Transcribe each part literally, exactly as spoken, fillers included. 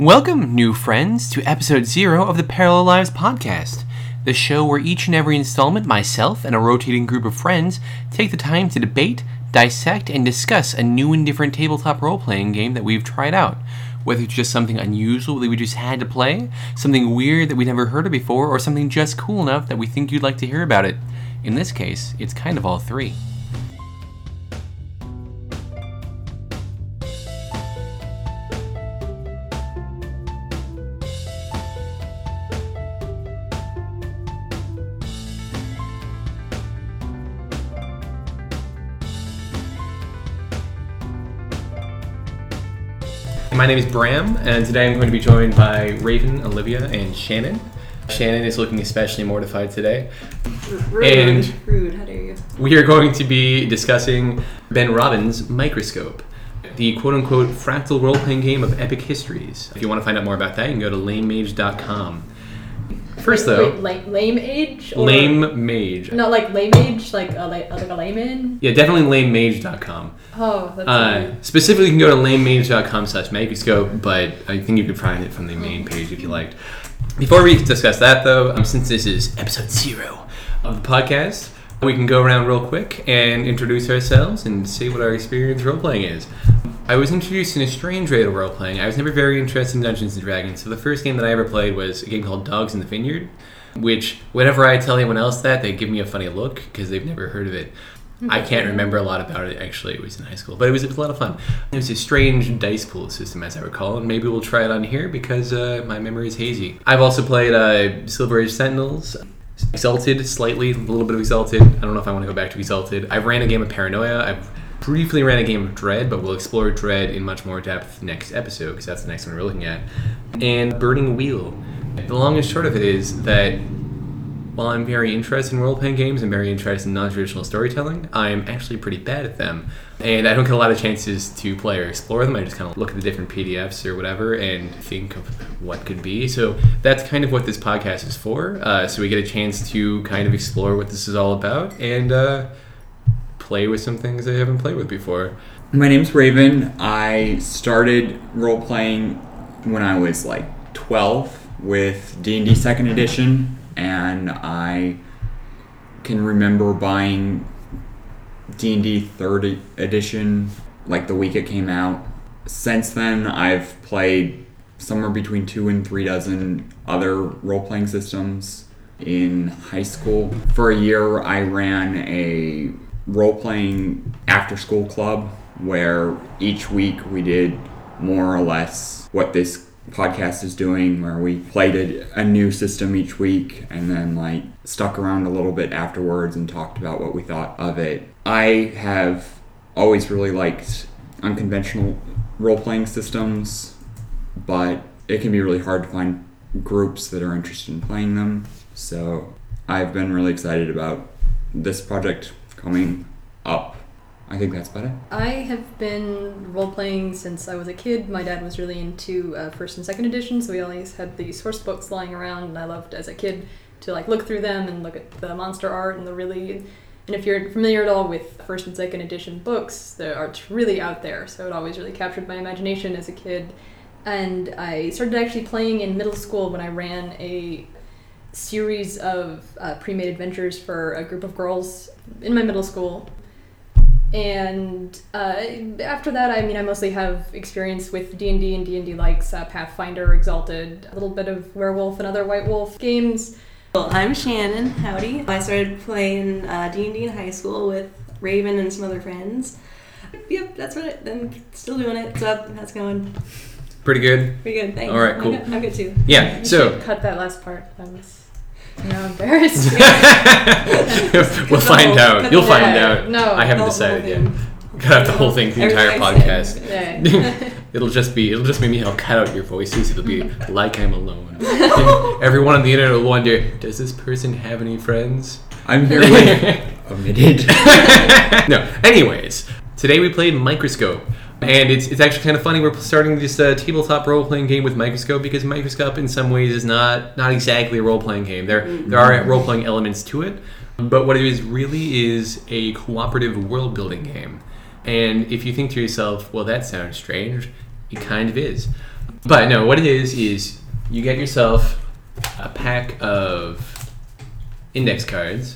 Welcome, new friends, to episode zero of the Parallel Lives podcast, the show where each and every installment, myself and a rotating group of friends take the time to debate, dissect, and discuss a new and different tabletop role-playing game that we've tried out. Whether it's just something unusual that we just had to play, something weird that we'd never heard of before, or something just cool enough that we think you'd like to hear about it. In this case, it's kind of all three. My name is Bram, and today I'm going to be joined by Raven, Olivia, and Shannon. Shannon is looking especially mortified today. Rude. And Rude, how dare you. We are going to be discussing Ben Robbins' Microscope, the quote-unquote fractal role-playing game of epic histories. If you want to find out more about that, you can go to lame mage dot com. First, wait, though... Wait, la- lame age? Or Lame mage. Not like lame age, like a, like, like a layman? Yeah, definitely lame mage dot com. Oh, that's Uh, weird. specifically, you can go to lame mage dot com slash microscope, but I think you could find it from the main page if you liked. Before we discuss that, though, um, since this is episode zero of the podcast, we can go around real quick and introduce ourselves and say what our experience role-playing is. I was introduced in a strange way to role-playing. I was never very interested in Dungeons and Dragons, so the first game that I ever played was a game called Dogs in the Vineyard, which, whenever I tell anyone else that, they give me a funny look because they've never heard of it. I can't remember a lot about it, actually. It was in high school, but it was, it was a lot of fun. It was a strange dice pool system, as I recall, and maybe we'll try it on here because uh, my memory is hazy. I've also played uh, Silver Age Sentinels, Exalted, slightly, a little bit of Exalted. I don't know if I want to go back to Exalted. I've ran a game of Paranoia. I've briefly ran a game of Dread, but we'll explore Dread in much more depth next episode because that's the next one we're looking at. And Burning Wheel. The long and short of it is that while I'm very interested in role-playing games and very interested in non-traditional storytelling, I'm actually pretty bad at them. And I don't get a lot of chances to play or explore them. I just kind of look at the different P D Fs or whatever and think of what could be. So that's kind of what this podcast is for. Uh, so we get a chance to kind of explore what this is all about and uh, play with some things I haven't played with before. My name's Raven. I started role-playing when I was like twelve with D and D second edition. And I can remember buying D and D third edition like the week it came out. Since then, I've played somewhere between two and three dozen other role-playing systems. In high school, for a year, I ran a role-playing after-school club where each week we did more or less what this podcast is doing, where we played a, a new system each week and then like stuck around a little bit afterwards and talked about what we thought of it. I have always really liked unconventional role-playing systems, but it can be really hard to find groups that are interested in playing them. So I've been really excited about this project coming up. I think that's about it. I have been role-playing since I was a kid. My dad was really into uh, first and second edition, so we always had the source books lying around, and I loved, as a kid, to like look through them and look at the monster art and the really... And if you're familiar at all with first and second edition books, the art's really out there, so it always really captured my imagination as a kid. And I started actually playing in middle school when I ran a series of uh, pre-made adventures for a group of girls in my middle school. And uh, after that, I mean, I mostly have experience with D and D and D and D likes uh, Pathfinder, Exalted, a little bit of Werewolf and other White Wolf games. Well, I'm Shannon. Howdy. I started playing uh, D and D in high school with Raven and some other friends. Yep, that's what it, I'm still doing it. What's up? How's it going? Pretty good. Pretty good, thanks. All right, cool. I'm good, I'm good too. Yeah, You so... should cut that last part. That was... No, embarrassed. We'll find whole- out. You'll the find whole- out. no, I haven't the decided whole yet. thing. Cut out the whole thing, the entire Everything I podcast. said. Yeah. It'll just be it'll just be me. I'll cut out your voices. It'll be like I'm alone. And everyone on the internet will wonder, does this person have any friends? I'm here with omitted. No. Anyways, today we played Microscope. And it's it's actually kind of funny. We're starting this uh, tabletop role-playing game with Microscope because Microscope, in some ways, is not not exactly a role-playing game. There there are role-playing elements to it, but what it is really is a cooperative world-building game. And if you think to yourself, well, that sounds strange, it kind of is. But no, what it is is you get yourself a pack of index cards,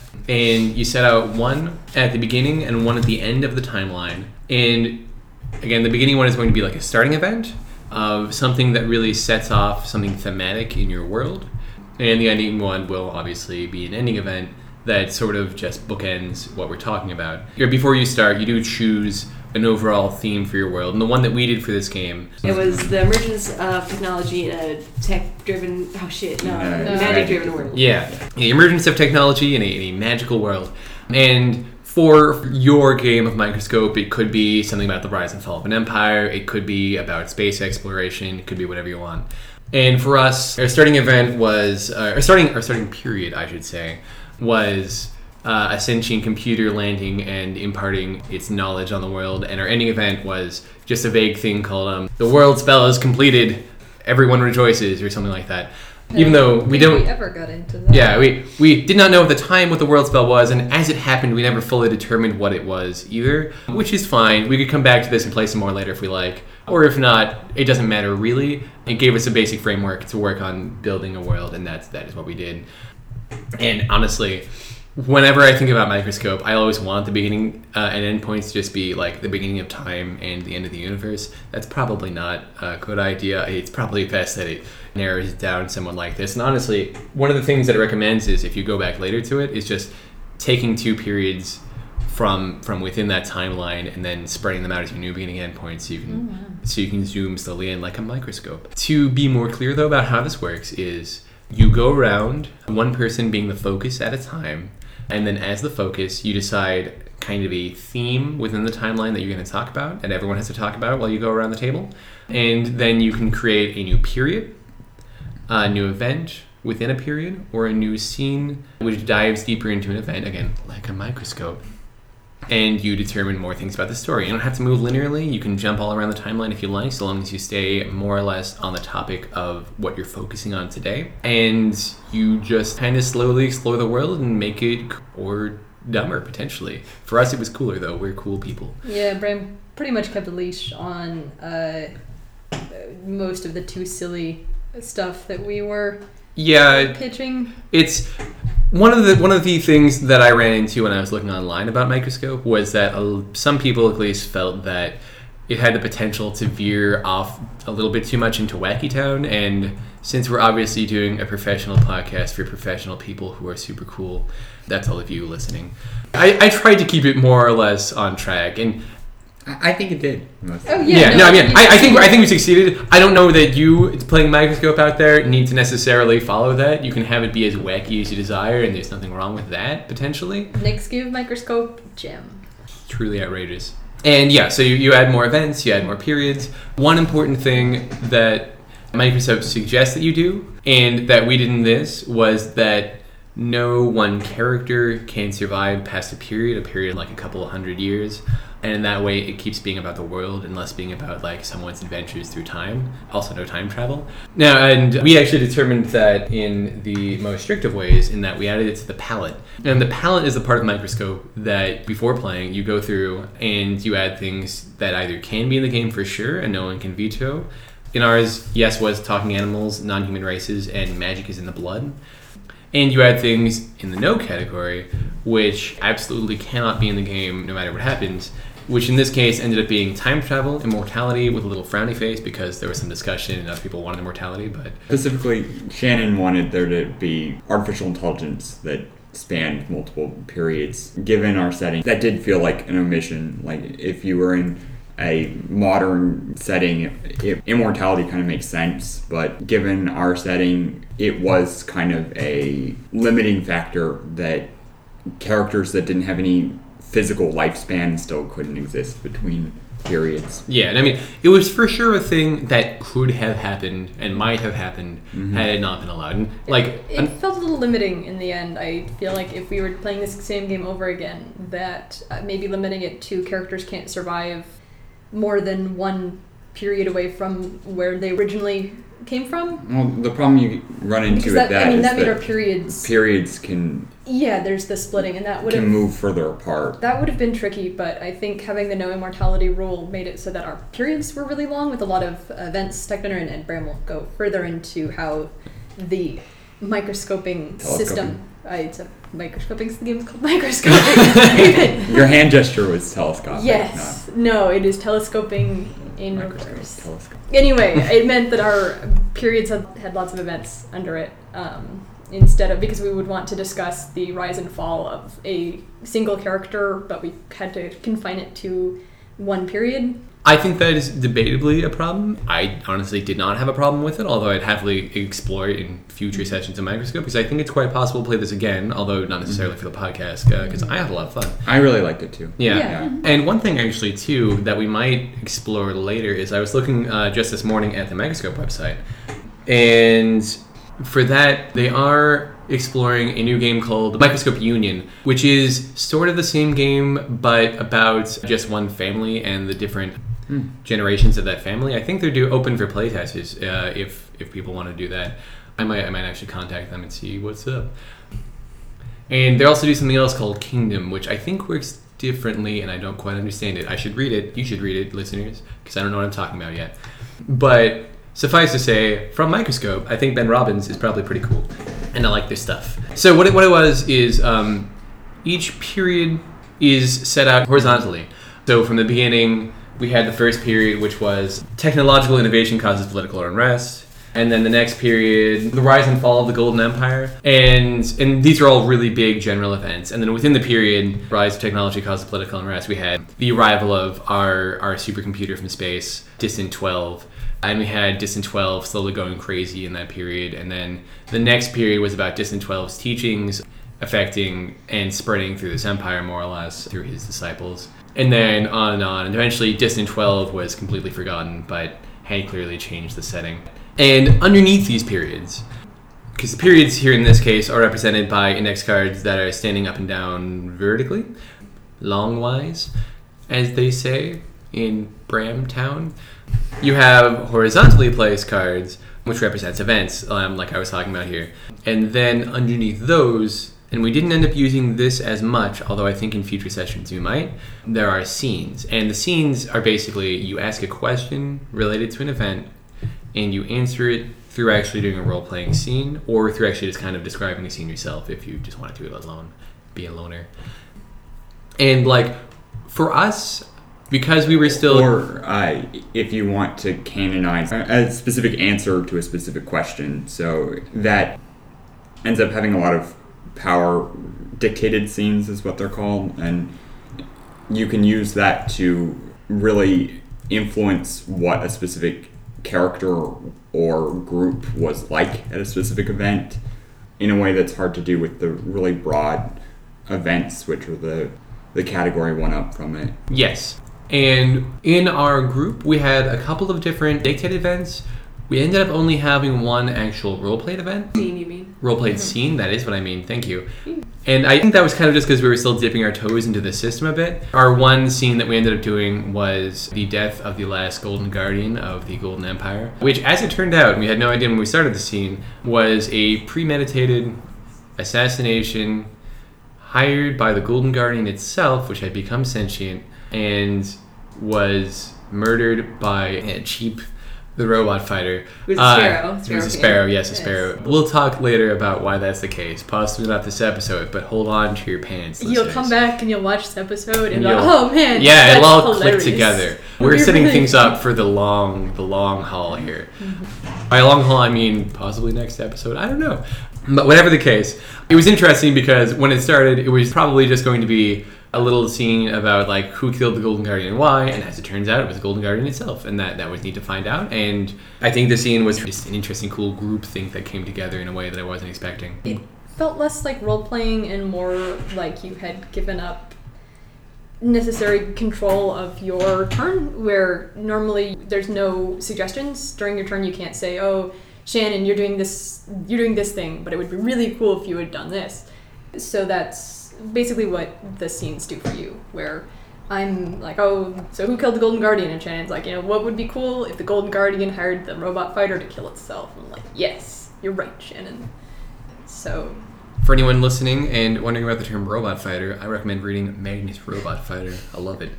and you set out one at the beginning and one at the end of the timeline. And again, the beginning one is going to be like a starting event of something that really sets off something thematic in your world. And the ending one will obviously be an ending event that sort of just bookends what we're talking about. Before you start, you do choose an overall theme for your world. And the one that we did for this game... It was the emergence of technology in a tech-driven... Oh, shit. No. No, no. Magic-driven world. Yeah. The emergence of technology in a, in a magical world. And for your game of Microscope, it could be something about the rise and fall of an empire. It could be about space exploration. It could be whatever you want. And for us, our starting event was... Uh, our starting our starting period, I should say, was... Uh, a sentient computer landing and imparting its knowledge on the world, and our ending event was just a vague thing called um, the world spell is completed, everyone rejoices, or something like that. I Even though we don't, we ever got into that. yeah, we we did not know at the time what the world spell was, and as it happened, we never fully determined what it was either, which is fine. We could come back to this and play some more later if we like, or if not, it doesn't matter really. It gave us a basic framework to work on building a world, and that's that is what we did. And honestly, whenever I think about Microscope, I always want the beginning uh, and end points to just be like the beginning of time and the end of the universe. That's probably not a good idea. It's probably best that it narrows it down somewhat like this. And honestly, one of the things that it recommends is, if you go back later to it, is just taking two periods from from within that timeline and then spreading them out as your new beginning end points, so you can Oh, wow. so you can zoom slowly in like a microscope. To be more clear though about how this works is you go around, one person being the focus at a time, and then as the focus, you decide kind of a theme within the timeline that you're going to talk about, and everyone has to talk about it while you go around the table. And then you can create a new period, a new event within a period, or a new scene which dives deeper into an event, again, like a microscope. And you determine more things about the story. You don't have to move linearly. You can jump all around the timeline if you like, so long as you stay more or less on the topic of what you're focusing on today. And you just kind of slowly explore the world and make it c- or dumber, potentially. For us, it was cooler, though. We're cool people. Yeah, Bram pretty much kept a leash on uh, most of the too silly stuff that we were Yeah, pitching. it's... One of the one of the things that I ran into when I was looking online about Microscope was that uh, some people at least felt that it had the potential to veer off a little bit too much into Wacky Town, and since we're obviously doing a professional podcast for professional people who are super cool, that's all of you listening. I, I tried to keep it more or less on track, and I I think it did. Most Oh, yeah, Yeah, no, no, I mean, you- I, I think I think we succeeded. I don't know that you playing Microscope out there need to necessarily follow that. You can have it be as wacky as you desire, and there's nothing wrong with that potentially. Next give Microscope gem. Truly outrageous. And yeah, so you, you add more events, you add more periods. One important thing that Microsoft suggests that you do, and that we did in this, was that no one character can survive past a period, a period like a couple of hundred years. And in that way, it keeps being about the world and less being about like someone's adventures through time. Also, no time travel. Now, and we actually determined that in the most strict of ways, in that we added it to the palette. And the palette is the part of Microscope that before playing, you go through and you add things that either can be in the game for sure and no one can veto. In ours, yes, was talking animals, non-human races, and magic is in the blood. And you add things in the no category, which absolutely cannot be in the game no matter what happens, which in this case ended up being time travel, immortality with a little frowny face because there was some discussion and other people wanted immortality, but... Specifically, Shannon wanted there to be artificial intelligence that spanned multiple periods. Given our setting, that did feel like an omission. Like, if you were in a modern setting, it, immortality kind of makes sense, but given our setting, it was kind of a limiting factor that characters that didn't have any physical lifespan still couldn't exist between periods. Yeah, and I mean, it was for sure a thing that could have happened and might have happened Mhm. had it not been allowed. And, like, It, it un- felt a little limiting in the end. I feel like if we were playing this same game over again, that uh, maybe limiting it to characters can't survive more than one period away from where they originally came from. Well, the problem you run into Because with that, that I mean, is that made that our periods. periods can Yeah, there's the splitting, and that would can have move further apart. that would have been tricky. But I think having the no immortality rule made it so that our periods were really long with a lot of events. Tech Dinner and, and Bram will go further into how the microscoping system. I, it's a microscoping. The game's called microscoping. Your hand gesture was telescopic. Yes. No, it is telescoping in not reverse. microscope, telescope. Anyway, it meant that our periods had, had lots of events under it. Um, instead of, because we would want to discuss the rise and fall of a single character, but we had to confine it to one period. I think that is debatably a problem. I honestly did not have a problem with it, although I'd happily explore it in future sessions of Microscope, because I think it's quite possible to play this again, although not necessarily for the podcast, because uh, I had a lot of fun. I really liked it too. Yeah. Yeah. And one thing actually too that we might explore later is I was looking uh, just this morning at the Microscope website, and for that they are exploring a new game called Microscope Union, which is sort of the same game but about just one family and the different Hmm. generations of that family. I think they're do open for playtesters uh, if if people want to do that. I might I might actually contact them and see what's up. And they also do something else called Kingdom, which I think works differently, and I don't quite understand it. I should read it. You should read it, listeners, because I don't know what I'm talking about yet. But suffice to say, from Microscope, I think Ben Robbins is probably pretty cool, and I like this stuff. So what it, what it was is um, each period is set out horizontally. So from the beginning, we had the first period, which was technological innovation causes political unrest. And then the next period, the rise and fall of the Golden Empire. And and these are all really big general events. And then within the period, rise of technology causes political unrest, we had the arrival of our, our supercomputer from space, Distant twelve. And we had Distant twelve slowly going crazy in that period. And then the next period was about Distant twelve's teachings affecting and spreading through this empire, more or less, through his disciples. And then on and on. And eventually Distant twelve was completely forgotten, but had clearly changed the setting. And underneath these periods, because the periods here in this case are represented by index cards that are standing up and down vertically, longwise, as they say in Bramtown. You have horizontally placed cards, which represents events, um, like I was talking about here. And then underneath those, and we didn't end up using this as much, although I think in future sessions we might, there are scenes. And the scenes are basically, you ask a question related to an event, and you answer it through actually doing a role-playing scene, or through actually just kind of describing a scene yourself if you just want to do it alone, be a loner. And like, for us, because we were still... Or uh, if you want to canonize a specific answer to a specific question, so that ends up having a lot of power dictated scenes is what they're called, and you can use that to really influence what a specific character or group was like at a specific event in a way that's hard to do with the really broad events, which are the the category one up from it. Yes. And in our group, we had a couple of different dictated events. We ended up only having one actual role-played event. Scene, you mean? Role-played mm-hmm. scene, that is what I mean, thank you. And I think that was kind of just because we were still dipping our toes into the system a bit. Our one scene that we ended up doing was the death of the last Golden Guardian of the Golden Empire, which, as it turned out, and we had no idea when we started the scene, was a premeditated assassination hired by the Golden Guardian itself, which had become sentient, and was murdered by a cheap... the robot fighter. It was a sparrow. Uh, it was a sparrow, yes, a yes. sparrow. We'll talk later about why that's the case. Possibly not this episode, but hold on to your pants, You'll listeners. come back and you'll watch this episode and, and you'll, oh man, yeah, that's it'll all hilarious. click together. We're setting really things up for the long, the long haul here. Mm-hmm. By long haul, I mean possibly next episode. I don't know, but whatever the case, it was interesting because when it started, it was probably just going to be a little scene about like who killed the Golden Guardian and why, and as it turns out, it was the Golden Guardian itself, and that that was neat to find out. And I think the scene was just an interesting, cool group thing that came together in a way that I wasn't expecting. It felt less like role playing and more like you had given up necessary control of your turn, where normally there's no suggestions during your turn. You can't say, "Oh, Shannon, you're doing this, you're doing this thing," but it would be really cool if you had done this. So that's basically what the scenes do for you, where I'm like, oh, so who killed the Golden Guardian? And Shannon's like, you know, what would be cool if the Golden Guardian hired the robot fighter to kill itself? I'm like, yes, you're right, Shannon. So... For anyone listening and wondering about the term robot fighter, I recommend reading Magnus Robot Fighter. I love it.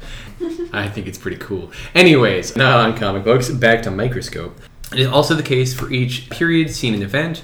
I think it's pretty cool. Anyways, now on comic books, back to Microscope. It is also the case for each period, scene, and event.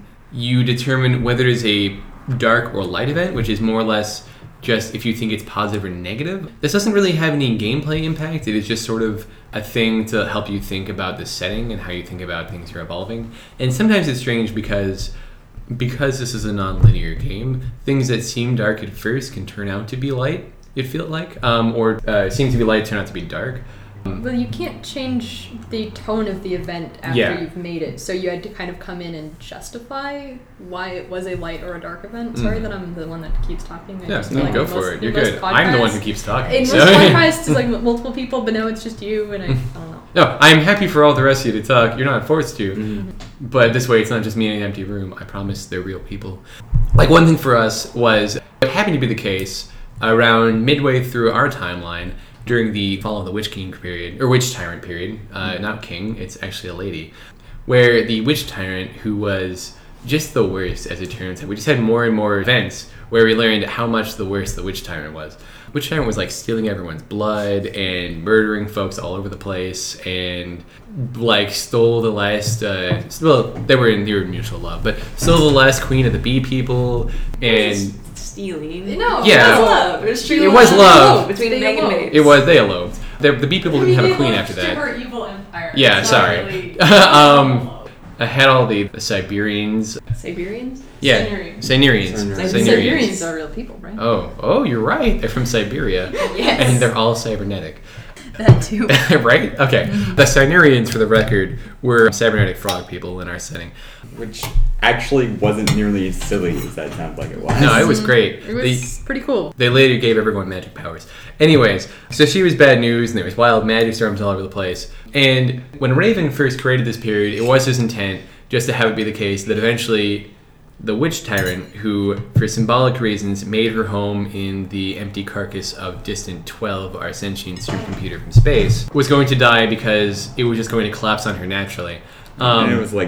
You determine whether it is a dark or light event, which is more or less just if you think it's positive or negative. This doesn't really have any gameplay impact. It is just sort of a thing to help you think about the setting and how you think about things you're evolving. And sometimes it's strange because... Because this is a non-linear game, things that seem dark at first can turn out to be light, it feels like, um, or uh, seem to be light turn out to be dark. Well, you can't change the tone of the event after Yeah. you've made it, so you had to kind of come in and justify why it was a light or a dark event. Sorry Mm. that I'm the one that keeps talking. I Yeah, just no, feel like go in for most- it. in You're most good. I'm the one who podcasts- keeps talking. In so- most podcasts, it's like multiple people, but now it's just you, and I, I don't know. No, I'm happy for all the rest of you to talk. You're not forced to. Mm-hmm. But this way, it's not just me in an empty room. I promise they're real people. Like, one thing for us was, it happened to be the case around midway through our timeline during the Fall of the Witch King period, or Witch Tyrant period, uh, not King, it's actually a lady, where the Witch Tyrant, who was just the worst, as it turns out, we just had more and more events where we learned how much the worse the Witch Tyrant was. Witch Tyrant was like stealing everyone's blood and murdering folks all over the place and like stole the last, uh, well, they were in your mutual love, but stole the last queen of the bee people and... Stealing. No, Yeah. It was love. It was true It was love. between They Meg and eloped. Mace. It was, they eloped. The, the bee people didn't have a queen after To that. her evil empire. Yeah, It's not sorry. really- um, I had all the, the Siberians. Siberians? Yeah, Siberians. Siberians. Siberians. Siberians are real people, right? Oh, oh, you're right. They're from Siberia. Yes. And they're all cybernetic. That too. Right? Okay. The Cynerians, for the record, were cybernetic frog people in our setting. Which actually wasn't nearly as silly as that sounds like it was. No, it was great. It was pretty cool. They later gave everyone magic powers. Anyways, so she was bad news, and there was wild magic storms all over the place. And when Raven first created this period, it was his intent just to have it be the case that eventually the Witch Tyrant, who, for symbolic reasons, made her home in the empty carcass of Distant twelve, our sentient supercomputer from space, was going to die because it was just going to collapse on her naturally. Um, And it was like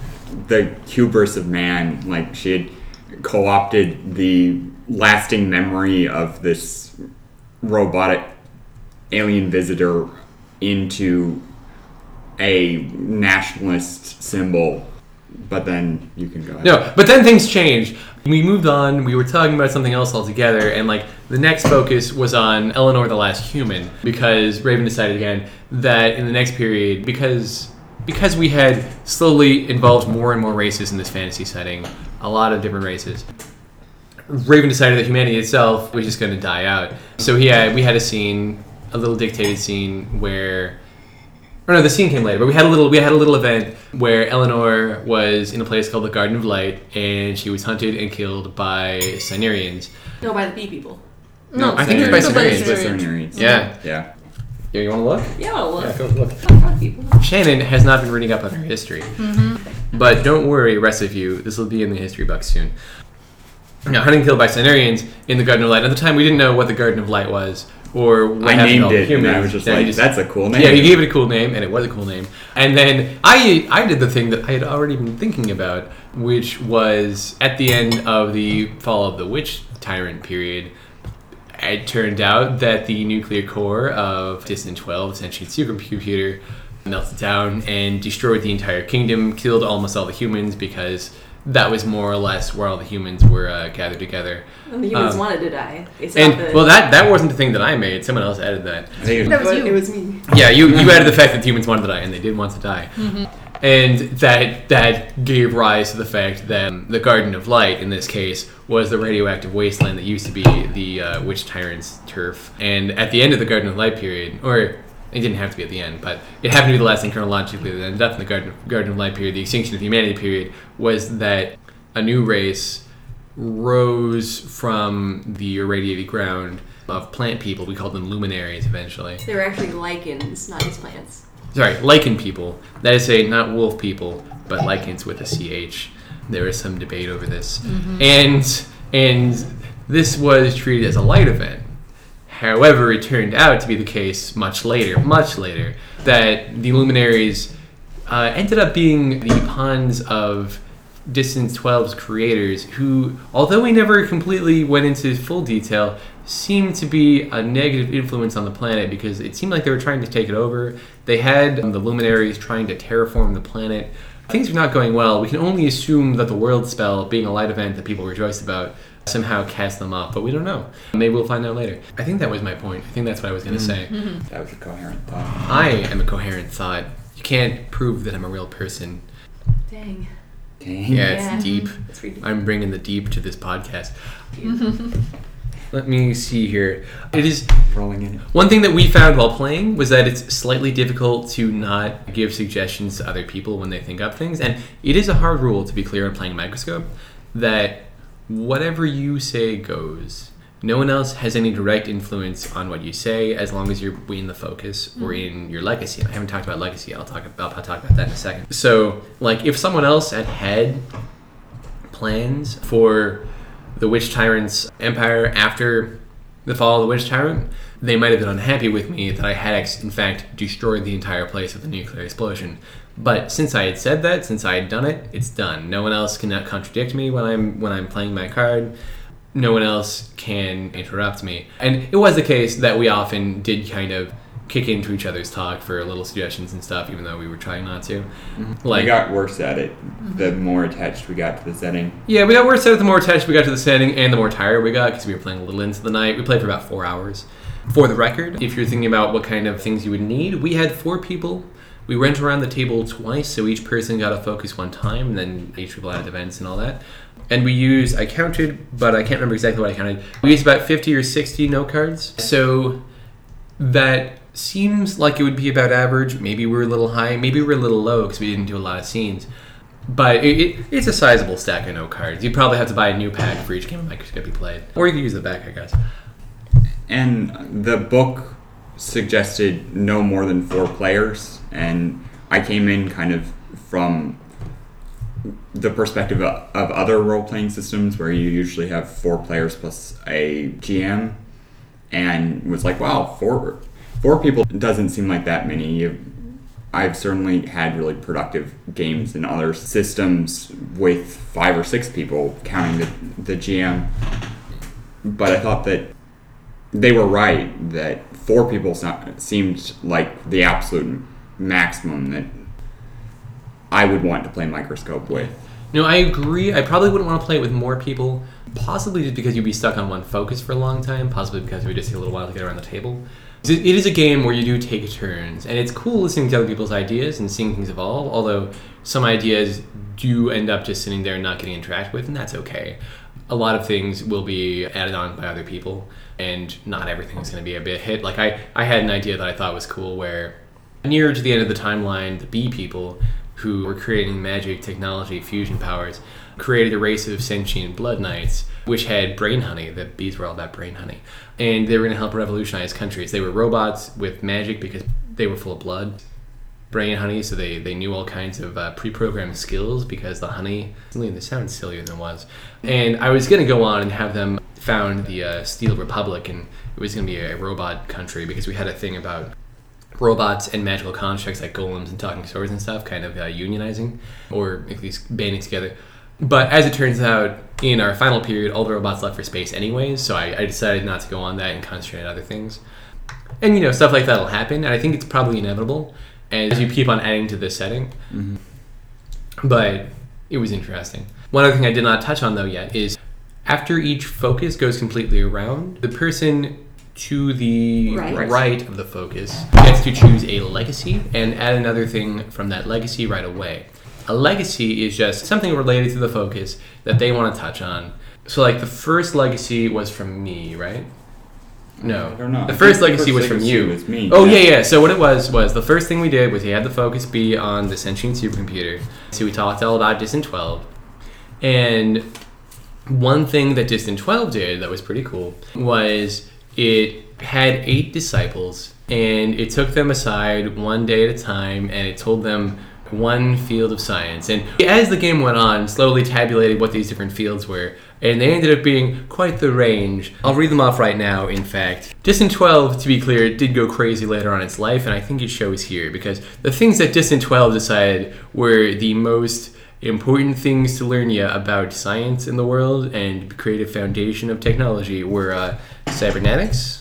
the hubris of man. Like she had co-opted the lasting memory of this robotic alien visitor into a nationalist symbol. But then you can go ahead. No, but then things changed. We moved on. We were talking about something else altogether, and like the next focus was on Eleanor the Last Human because Raven decided again that in the next period, because because we had slowly involved more and more races in this fantasy setting, a lot of different races. Raven decided that humanity itself was just going to die out. So he had we had a scene, a little dictated scene where. Or no, the scene came later, but we had a little we had a little event where Eleanor was in a place called the Garden of Light, and she was hunted and killed by Cynerians. No, by the bee people. No, I think it was by Cynerians. Cynerians. Cynerians. Yeah. Yeah. Yeah, you want to look? Yeah, I'll look. Yeah, go look. Oh, frog people. Shannon has not been reading up on her history, but don't worry, rest of you. This will be in the history book soon. Now, hunting killed by Cynerians in the Garden of Light. At the time, we didn't know what the Garden of Light was or what I happened to named all the it, humans. and I was just Yeah, you like, "That's a cool name." Yeah, you gave it a cool name, and it was a cool name. And then I I did the thing that I had already been thinking about, which was at the end of the Fall of the Witch Tyrant period, it turned out that the nuclear core of Distant twelve, the sentient supercomputer, melted down and destroyed the entire kingdom, killed almost all the humans because that was more or less where all the humans were uh, gathered together. And the humans Um, wanted to die. They stopped And the- well, that that wasn't the thing that I made. Someone else added that. I think it That was, was But you. it was me. Yeah, you, you added the fact that humans wanted to die, and they did want to die. And that that gave rise to the fact that the Garden of Light, in this case, was the radioactive wasteland that used to be the uh, Witch Tyrant's turf. And at the end of the Garden of Light period, or it didn't have to be at the end, but it happened to be the last thing chronologically that ended up in the Garden of, Garden of Light period, the extinction of humanity period, was that a new race rose from the irradiated ground of plant people. We called them luminaries eventually. They were actually lichens, not just plants. Sorry, lichen people. That is to say, not wolf people, but lichens with a C H. There was some debate over this. And and this was treated as a light event. However, it turned out to be the case much later, much later, that the Luminaries uh, ended up being the pawns of Distance twelve's creators, who, although we never completely went into full detail, seemed to be a negative influence on the planet because it seemed like they were trying to take it over. They had um, the Luminaries trying to terraform the planet. Things are not going well. We can only assume that the World Spell, being a light event that people rejoiced about, somehow cast them off, but we don't know. Maybe we'll find out later. I think that was my point. I think that's what I was going to Mm. say. Mm-hmm. That was a coherent thought. I am a coherent thought. You can't prove that I'm a real person. Dang. Dang. Yeah, it's Yeah. deep. That's pretty deep. I'm bringing the deep to this podcast. Let me see here. It is Rolling in it. one thing that we found while playing was that it's slightly difficult to not give suggestions to other people when they think up things, and it is a hard rule, to be clear, in playing Microscope, that whatever you say goes. No one else has any direct influence on what you say as long as you're in the focus or in your legacy. I haven't talked about legacy. I'll talk about I'll talk about that in a second. So, like, if someone else had had plans for the Witch Tyrant's empire after the fall of the Witch Tyrant, they might have been unhappy with me that I had, in fact, destroyed the entire place with a nuclear explosion. But since I had said that, since I had done it, it's done. No one else can contradict me when I'm when I'm playing my card. No one else can interrupt me. And it was the case that we often did kind of kick into each other's talk for little suggestions and stuff, even though we were trying not to. Mm-hmm. Like, we got worse at it the more attached we got to the setting. yeah, we got worse at it the more attached we got to the setting and the more tired we got because we were playing a little into the night. We played for about four hours. For the record, if you're thinking about what kind of things you would need, we had four people. We went around the table twice, so each person got a focus one time, and then each people had events and all that. And we used, I counted, but I can't remember exactly what I counted. We used about fifty or sixty note cards. So that seems like it would be about average. Maybe we were a little high, maybe we were a little low because we didn't do a lot of scenes. But it, it, it's a sizable stack of note cards. You'd probably have to buy a new pack for each game of Microscope you played. Or you could use the back, I guess. And the book suggested no more than four players, and I came in kind of from the perspective of, of other role-playing systems where you usually have four players plus a G M, and was like, wow, four four people doesn't seem like that many. You, I've certainly had really productive games in other systems with five or six people, counting the, the G M. But I thought that they were right, that four people seemed like the absolute maximum that I would want to play Microscope with. No, I agree. I probably wouldn't want to play it with more people, possibly just because you'd be stuck on one focus for a long time, possibly because it would just take a little while to get around the table. It is a game where you do take turns, and it's cool listening to other people's ideas and seeing things evolve, although some ideas do end up just sitting there and not getting interacted with, and that's okay. A lot of things will be added on by other people, and not everything is going to be a big hit. Like, I, I had an idea that I thought was cool where near to the end of the timeline, the bee people, who were creating magic, technology, fusion powers, created a race of sentient blood knights, which had brain honey. The bees were all about brain honey. And they were going to help revolutionize countries. They were robots with magic because they were full of blood. Brain honey, so they, they knew all kinds of uh, pre-programmed skills because the honey, this sounds sillier than it was. And I was going to go on and have them found the uh, Steel Republic, and it was going to be a robot country because we had a thing about robots and magical constructs like golems and talking swords and stuff kind of uh, unionizing, or at least banding together. But as it turns out, in our final period, all the robots left for space anyways, so I, I decided not to go on that and concentrate on other things. And, you know, stuff like that will happen, and I think it's probably inevitable as you keep on adding to this setting. Mm-hmm. But it was interesting. One other thing I did not touch on, though, yet is after each focus goes completely around, the person to the Right. right of the focus gets to choose a legacy and add another thing from that legacy right away. A legacy is just something related to the focus that they want to touch on. So, like, the first legacy was from me, right? No. I don't know. The I first think legacy was from legacy you. was me. Oh, yeah, yeah. So what it was, was the first thing we did was we had the focus be on the sentient supercomputer. So we talked all about Distant twelve. And one thing that Distant twelve did that was pretty cool was it had eight disciples, and it took them aside one day at a time, and it told them one field of science. And as the game went on, slowly tabulated what these different fields were, and they ended up being quite the range. I'll read them off right now, in fact. Distant twelve, to be clear, did go crazy later on in its life, and I think it shows here, because the things that Distant twelve decided were the most important things to learn you about science in the world and create a foundation of technology were uh, cybernetics,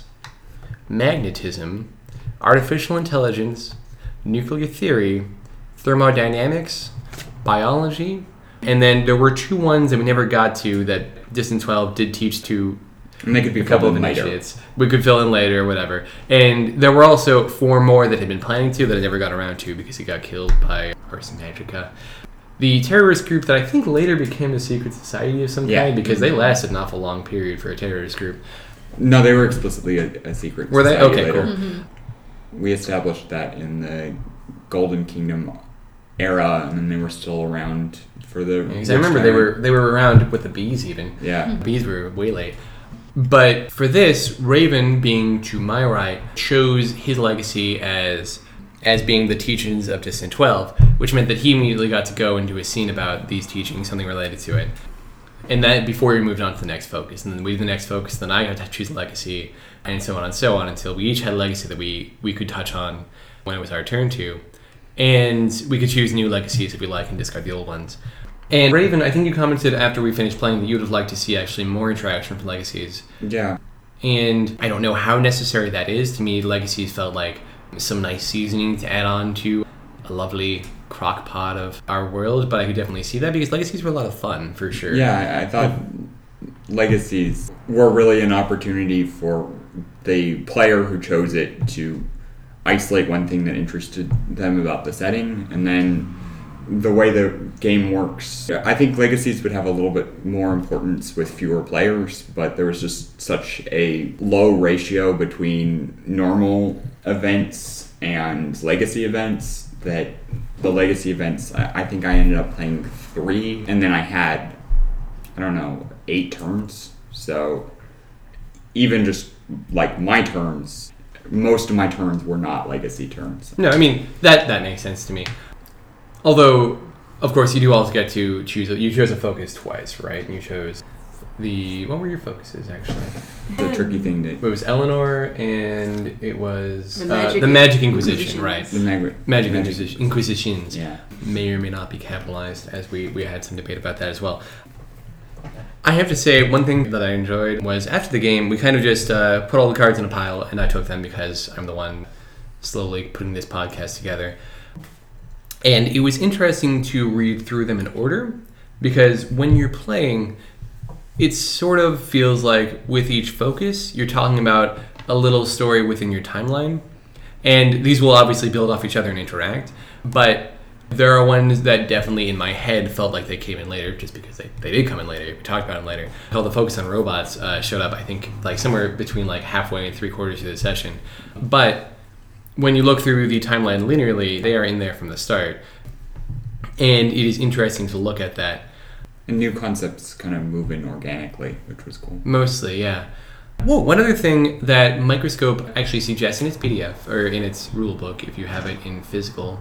magnetism, artificial intelligence, nuclear theory, thermodynamics, biology, and then there were two ones that we never got to that Distant twelve did teach to And they could be a couple of filled in later. initiates. We could fill in later or whatever. And there were also four more that had been planning to that I never got around to because he got killed by Ars Magica. The terrorist group that I think later became a secret society of some Yeah. kind because they lasted an awful long period for a terrorist group. No, they were explicitly a, a secret. Were they? society Okay, later. cool. Mm-hmm. We established that in the Golden Kingdom era, and then they were still around for the. Because I remember they were they were around with the bees even. Yeah. Bees were way late. But for this, Raven, being to my right, shows his legacy as as being the teachings of Distant twelve, which meant that he immediately got to go and do a scene about these teachings, something related to it. And that before we moved on to the next focus. And then we did the next focus, then I got to choose legacy, and so on and so on, until we each had a legacy that we, we could touch on when it was our turn to. And we could choose new legacies if we like and discard the old ones. And Raven, I think you commented after we finished playing that you would have liked to see actually more interaction from legacies. Yeah. And I don't know how necessary that is. To me, legacies felt like some nice seasoning to add on to a lovely crock pot of our world, but I could definitely see that because legacies were a lot of fun, for sure. Yeah, I, I thought legacies were really an opportunity for the player who chose it to isolate one thing that interested them about the setting, and then the way the game works. I think legacies would have a little bit more importance with fewer players, but there was just such a low ratio between normal events and legacy events that the legacy events, I I think I ended up playing three, and then I had, I don't know, eight turns. So even just like my turns, most of my turns were not legacy turns. No, I mean, that, that makes sense to me. Although, of course, you do also get to choose, a, you chose a focus twice, right? And you chose the, what were your focuses, actually? The tricky thing to It was Eleanor, and it was The uh, Magic the Magic Inquisition, Inquisitions. right? the mag- Magic Inquisition, Inquisitions. Yeah. May or may not be capitalized, as we, we had some debate about that as well. I have to say, one thing that I enjoyed was after the game, we kind of just uh, put all the cards in a pile, and I took them because I'm the one slowly putting this podcast together. And it was interesting to read through them in order, because when you're playing, it sort of feels like with each focus, you're talking about a little story within your timeline. And these will obviously build off each other and interact, but there are ones that definitely in my head felt like they came in later, just because they, they did come in later. We talked about them later. How the focus on robots uh, showed up, I think, like somewhere between like halfway and three quarters of the session. But when you look through the timeline linearly, they are in there from the start. And it is interesting to look at that. And new concepts kind of move in organically, which was cool. Mostly, yeah. Whoa, one other thing that Microscope actually suggests in its P D F, or in its rulebook, if you have it in physical,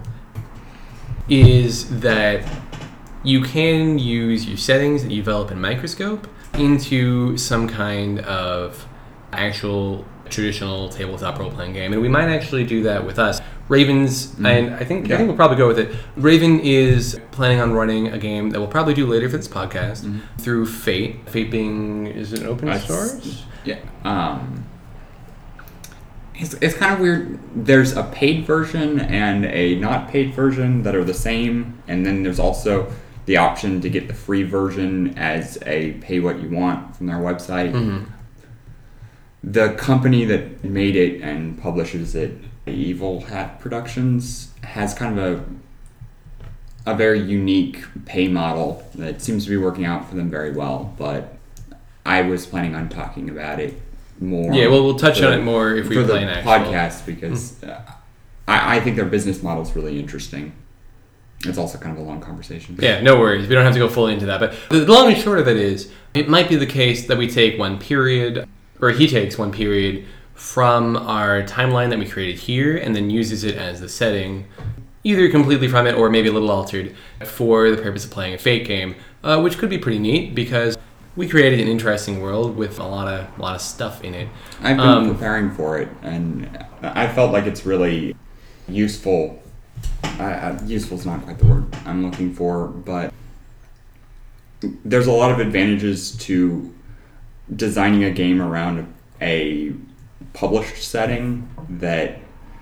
is that you can use your settings that you develop in Microscope into some kind of actual traditional tabletop role-playing game, and we might actually do that with us. Raven's, Mm. and I think I Yeah. think we'll probably go with it. Raven is planning on running a game that we'll probably do later for this podcast Mhm. through Fate. Fate being, is it open That's- source? Yeah. Um, it's, it's kind of weird. There's a paid version and a not paid version that are the same, and then there's also the option to get the free version as a pay what you want from their website. Mm-hmm. The company that made it and publishes it, Evil Hat Productions, has kind of a a very unique pay model that seems to be working out for them very well, but I was planning on talking about it more. Yeah, well, we'll touch for on the- it more if we for play the an actual podcast because uh, I, I think their business model is really interesting. It's also kind of a long conversation. Yeah, no worries. We don't have to go fully into that. But the long and short of it is, it might be the case that we take one period, or he takes one period from our timeline that we created here and then uses it as the setting either completely from it or maybe a little altered for the purpose of playing a Fate game, uh, which could be pretty neat because we created an interesting world with a lot of a lot of stuff in it. I've been Um, preparing for it, and I felt like it's really useful. Uh, useful is not quite the word I'm looking for, but there's a lot of advantages to designing a game around a published setting that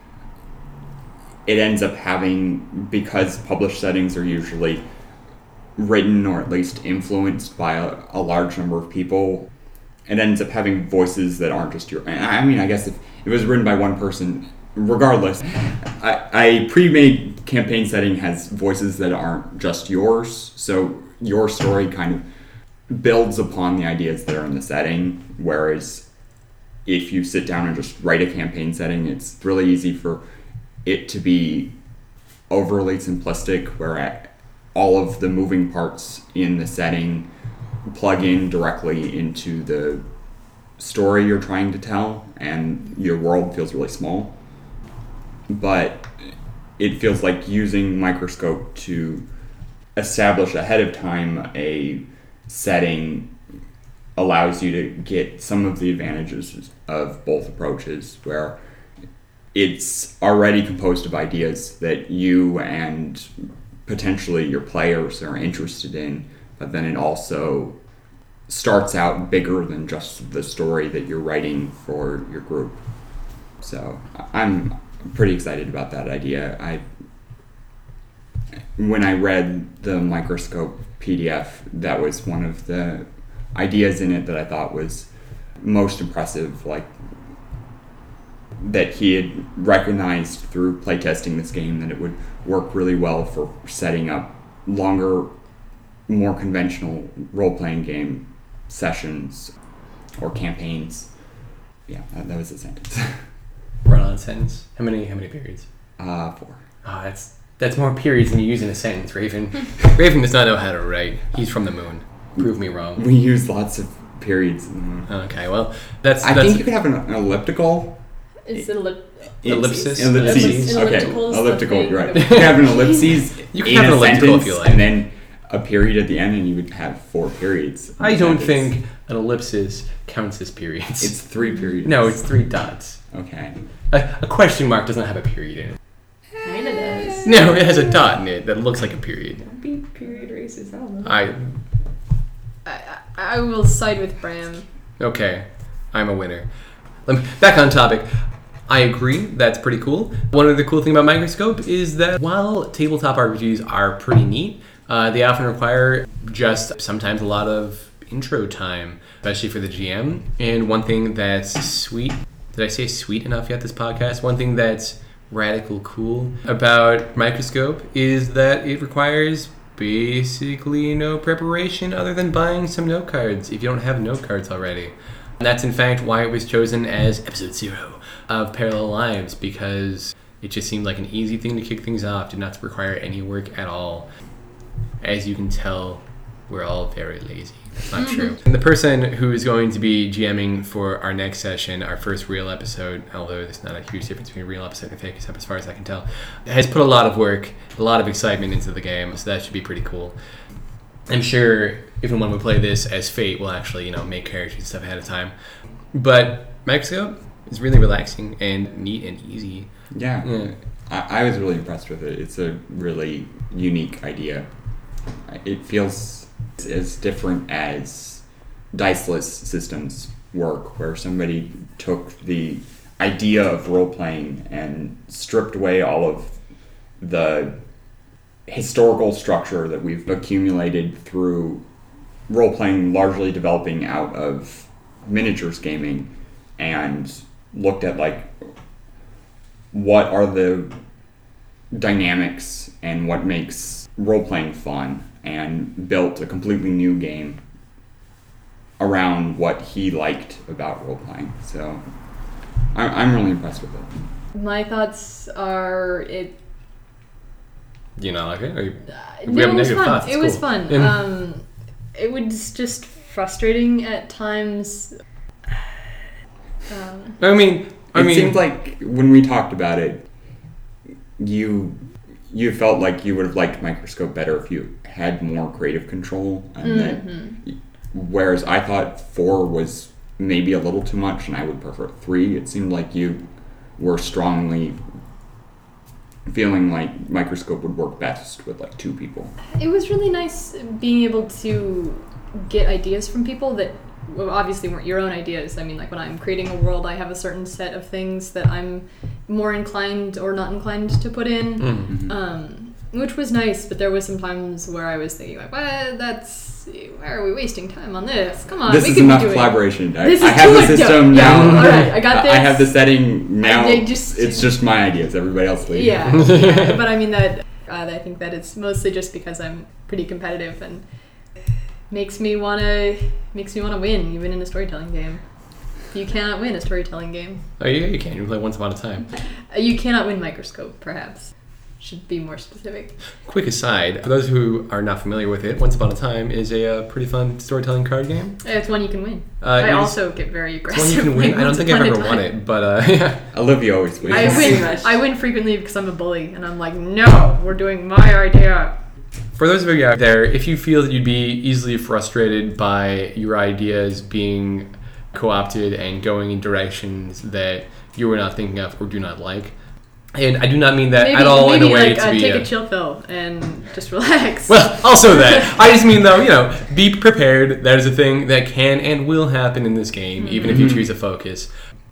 it ends up having, because published settings are usually written or at least influenced by a, a large number of people. It ends up having voices that aren't just your. I mean, I guess if, if it was written by one person, regardless, a, a pre-made campaign setting has voices that aren't just yours. So your story kind of builds upon the ideas that are in the setting. Whereas if you sit down and just write a campaign setting, it's really easy for it to be overly simplistic, where all of the moving parts in the setting plug in directly into the story you're trying to tell, and your world feels really small. But it feels like using Microscope to establish ahead of time a setting allows you to get some of the advantages of both approaches, where it's already composed of ideas that you and potentially your players are interested in, but then it also starts out bigger than just the story that you're writing for your group. So I'm pretty excited about that idea. I when I read the Microscope P D F, that was one of the ideas in it that I thought was most impressive, like that he had recognized through playtesting this game that it would work really well for setting up longer, more conventional role-playing game sessions or campaigns. Yeah, that, that was the sentence. Run-on sentence. How many? How many periods? Uh, four. Oh, that's that's more periods than you use in a sentence, Raven. Raven does not know how to write. He's from the moon. Prove me wrong. We use lots of periods. In the Okay, well, that's. I that's think you could have an, an elliptical. It's an ellip- Ellipsis? Ellipses. Ellipses. Okay, Ellipticals, elliptical. the You're right. thing. You could have an ellipses You could in have a an elliptical sentence, if you like. and then a period at the end, and you would have four periods. in I a don't sentence. think an ellipsis counts as periods. It's three periods. no, it's three dots. Okay. A, a question mark doesn't have a period in it. Kinda does. No, it has a dot in it that looks like a period. Don't be period racist. I don't know. I I, I I will side with Bram. okay, I'm a winner. Let me, back on topic. I agree, that's pretty cool. One of the cool thing about Microscope is that while tabletop R P Gs are pretty neat, uh, they often require just sometimes a lot of intro time, especially for the G M. And one thing that's sweet, did I say sweet enough yet this podcast? One thing that's radical cool about Microscope is that it requires basically no preparation other than buying some note cards if you don't have note cards already. And that's in fact why it was chosen as episode zero of Parallel Lives, because it just seemed like an easy thing to kick things off, did not require any work at all. As you can tell, we're all very lazy. That's not true. And the person who is going to be GMing for our next session, our first real episode, although there's not a huge difference between a real episode and a fake episode as far as I can tell, has put a lot of work, a lot of excitement into the game, so that should be pretty cool. I'm sure even when we play this as Fate, we'll actually, you know, make characters and stuff ahead of time. But Microscope is really relaxing and neat and easy. Yeah. Yeah. I, I was really impressed with it. It's a really unique idea. It feels as different as diceless systems work, where somebody took the idea of role-playing and stripped away all of the historical structure that we've accumulated through role-playing, largely developing out of miniatures gaming, and looked at like what are the dynamics and what makes role-playing fun, and built a completely new game around what he liked about role-playing. So I'm, I'm really impressed with it. My thoughts are it. Do you not like it? Or you, Uh, we no, have it was negative fun. thoughts, It it's was cool. fun. Yeah. Um, it was just frustrating at times. Um, I mean, I it mean, seemed like when we talked about it, you you felt like you would have liked Microscope better if you had more creative control, and Mm-hmm. that, whereas I thought four was maybe a little too much, and I would prefer three. It seemed like you were strongly feeling like Microscope would work best with like two people. It was really nice being able to get ideas from people that well, obviously weren't your own ideas. I mean, like when I'm creating a world, I have a certain set of things that I'm more inclined or not inclined to put in, Mm. um, which was nice. But there was some times where I was thinking, like, well, that's why are we wasting time on this? Come on, This we is could enough be doing collaboration. I, This I is have too the much- system yeah, now. all right, I got I have the this. setting now. I just- it's just my ideas. Everybody else leave. Yeah, yeah, but I mean that. Uh, I think that it's mostly just because I'm pretty competitive and makes me wanna makes me wanna win, even in a storytelling game. You cannot win a storytelling game. Oh yeah, you can. You play Once Upon a Time. Uh, you cannot win Microscope. Perhaps should be more specific. Quick aside, for those who are not familiar with it, Once Upon a Time is a uh, pretty fun storytelling card game. It's one you can win. Uh, I it is- also get very It's aggressive. one you can win. playing I don't Once think I've Upon a ever won Time. it, but uh, yeah. Olivia always wins. I Pretty win. much. I win frequently because I'm a bully, and I'm like, no, we're doing my idea. For those of you out there, if you feel that you'd be easily frustrated by your ideas being co-opted and going in directions that you were not thinking of or do not like, and I do not mean that Maybe, at all in maybe a way like, to uh, be take uh, a chill pill and just relax. well, also that. I just mean though, you know, be prepared. That is a thing that can and will happen in this game, even if you choose a focus.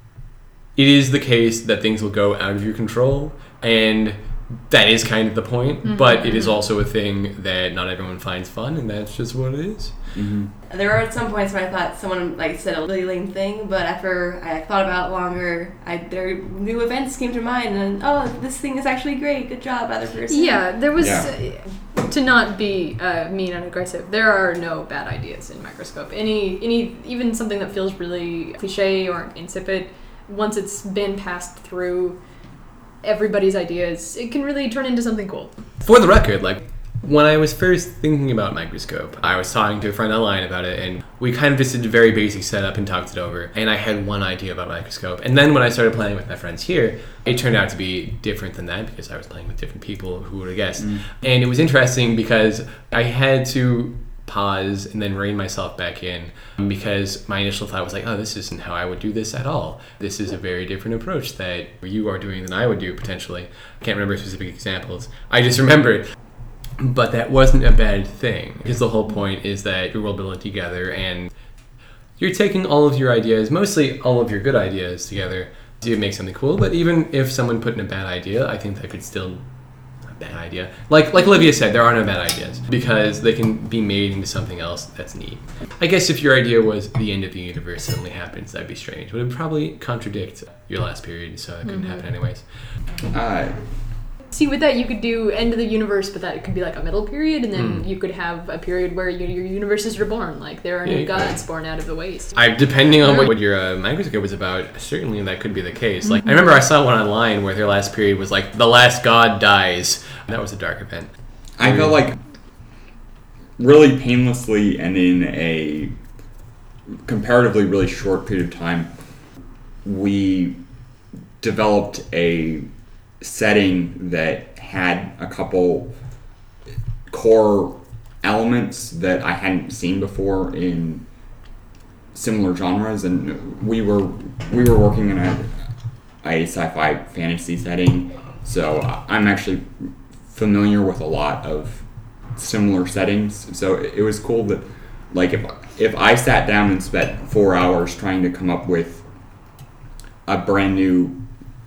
It is the case that things will go out of your control, and that is kind of the point, but it is also a thing that not everyone finds fun, and that's just what it is. Mm-hmm. There were some points where I thought someone like said a really lame thing, but after I thought about it longer, I their new events came to mind, and oh, this thing is actually great. Good job, other person. Yeah, there was Yeah. uh, to not be uh, mean and aggressive. There are no bad ideas in Microscope. Any, any, even something that feels really cliche or insipid, once it's been passed through everybody's ideas, it can really turn into something cool. For the record, like, when I was first thinking about Microscope, I was talking to a friend online about it, and we kind of just did a very basic setup and talked it over, and I had one idea about Microscope. And then when I started playing with my friends here, it turned out to be different than that, because I was playing with different people, who would have guessed. And it was interesting because I had to pause and then rein myself back in, because my initial thought was like, oh, this isn't how I would do this at all. This is a very different approach that you are doing than I would do, potentially. I can't remember specific examples. I just remembered. But that wasn't a bad thing, because the whole point is that you're world building together, and you're taking all of your ideas, mostly all of your good ideas together, to make something cool. But even if someone put in a bad idea, I think that could still a bad idea. Like like Olivia said, there are no bad ideas, because they can be made into something else that's neat. I guess if your idea was the end of the universe suddenly happens, that'd be strange. But it would probably contradict your last period, so it couldn't happen anyways. Uh, See, with that, you could do end of the universe, but that could be like a middle period, and then Mm. you could have a period where your, your universe is reborn. Like, there are Yeah, new you could. gods born out of the waste. I, depending on what, what your uh, Microscope was about, certainly that could be the case. Like, I remember I saw one online where their last period was like, the last god dies. That was a dark event. I felt like really painlessly and in a comparatively really short period of time, we developed a setting that had a couple core elements that I hadn't seen before in similar genres, and we were we were working in a a sci-fi fantasy setting, so I'm actually familiar with a lot of similar settings. So it was cool that, like, if if I sat down and spent four hours trying to come up with a brand new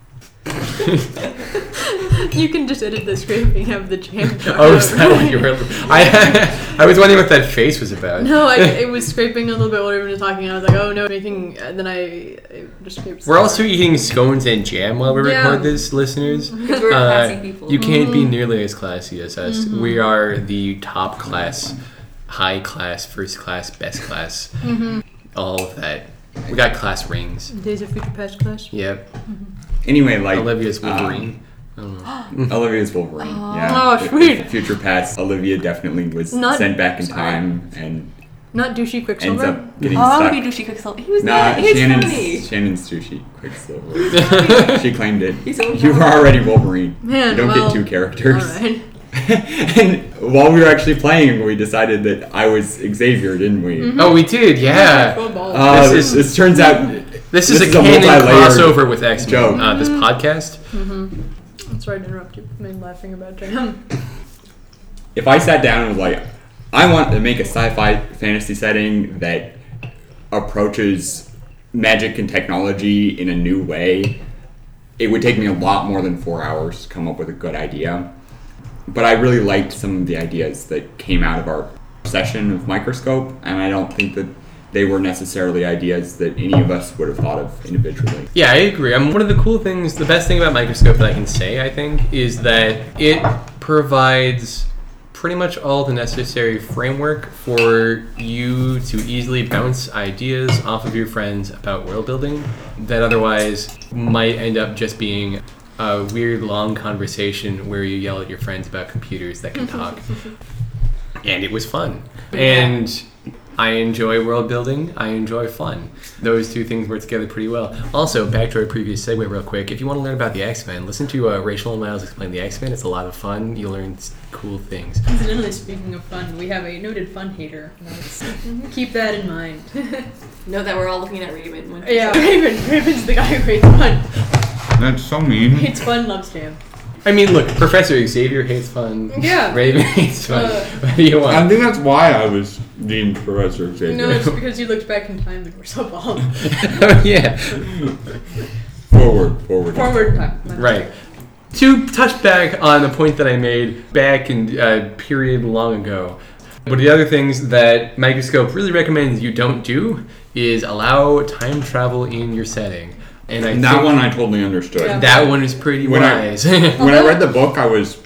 You can just edit the scraping of the jam jar. Oh, is that what you were? I I was wondering what that face was about. No, I, it was scraping a little bit while everyone was talking. And I was like, oh no, making. And then I, I just scraped. We're also eating scones and jam while we Yeah. record this, listeners. Because we're Uh, classy people. You can't be nearly as classy as us. We are the top class, high class, first class, best class, all of that. We got class rings. Days of Future Past class. Yep. anyway, like Olivia's um, Wolverine. I don't know. Olivia's Wolverine. Oh, yeah. sweet. Future past, Olivia definitely was Not- sent back in sorry. time and Not douchey ends Quicksilver. up getting Oh, I stuck. would be douchey Quicksilver. He was Nah, not. He was Shannon's, funny. Shannon's douchey Quicksilver. She claimed it. He's so You were funny. already Wolverine. Man, you don't well, get two characters. All right. And while we were actually playing, we decided that I was Xavier, didn't we? Mhm. Oh, we did, yeah. Football. Uh, This this, is- this turns out This is This a is a canon multi-layered crossover with X-Men. joke. Uh, this podcast. Mm-hmm. I'm sorry to interrupt you. I'm laughing about Jam. if I sat down and was like, I want to make a sci-fi fantasy setting that approaches magic and technology in a new way, it would take me a lot more than four hours to come up with a good idea. But I really liked some of the ideas that came out of our session of Microscope, and I don't think that they were necessarily ideas that any of us would have thought of individually. Yeah, I agree. I mean, one of the cool things, the best thing about Microscope that I can say, I think, is that it provides pretty much all the necessary framework for you to easily bounce ideas off of your friends about world building that otherwise might end up just being a weird long conversation where you yell at your friends about computers that can talk. And it was fun. And I enjoy world building. I enjoy fun. Those two things work together pretty well. Also, back to our previous segue real quick. If you want to learn about the X-Men, listen to uh, Rachel and Miles explain the X-Men. It's a lot of fun. You'll learn s- cool things. Incidentally, speaking of fun, we have a noted fun hater. Let's keep that in mind. Note that we're all looking at Raven. When Yeah, Raven. Raven's the guy who hates fun. That's so mean. Hates fun, loves Jam. I mean, look, Professor Xavier hates fun. Yeah. Raven hates fun. Uh, what do you I want? think that's why I was deemed Professor Xavier. No, it's because you looked back in time and were so bald. Oh, yeah. Forward, forward. Forward time. Right. To touch back on the point that I made back in a period long ago, one of the other things that Microscope really recommends you don't do is allow time travel in your setting. And I And that think one I totally understood. Yeah. that one is pretty When I- wise. When I read the book, I was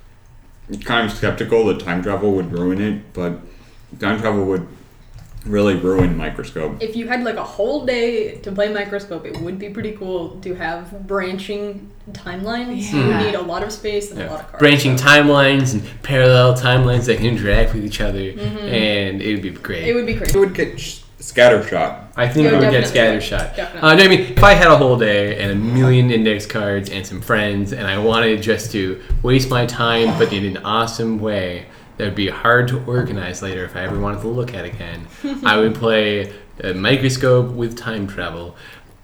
kind of skeptical that time travel would ruin it, but time travel would really ruin Microscope. If you had like a whole day to play Microscope, it would be pretty cool to have branching timelines. You would Yeah. need a lot of space and a lot of cards. Branching timelines and parallel timelines that can interact with each other, Mhm. and it would be great. It would be It crazy. would get sh- scattershot. I think Yeah, I would get definitely. scattershot. Definitely. Uh, no, I mean, if I had a whole day and a million index cards and some friends, and I wanted just to waste my time, but in an awesome way that would be hard to organize later if I ever wanted to look at again, I would play a Microscope with time travel.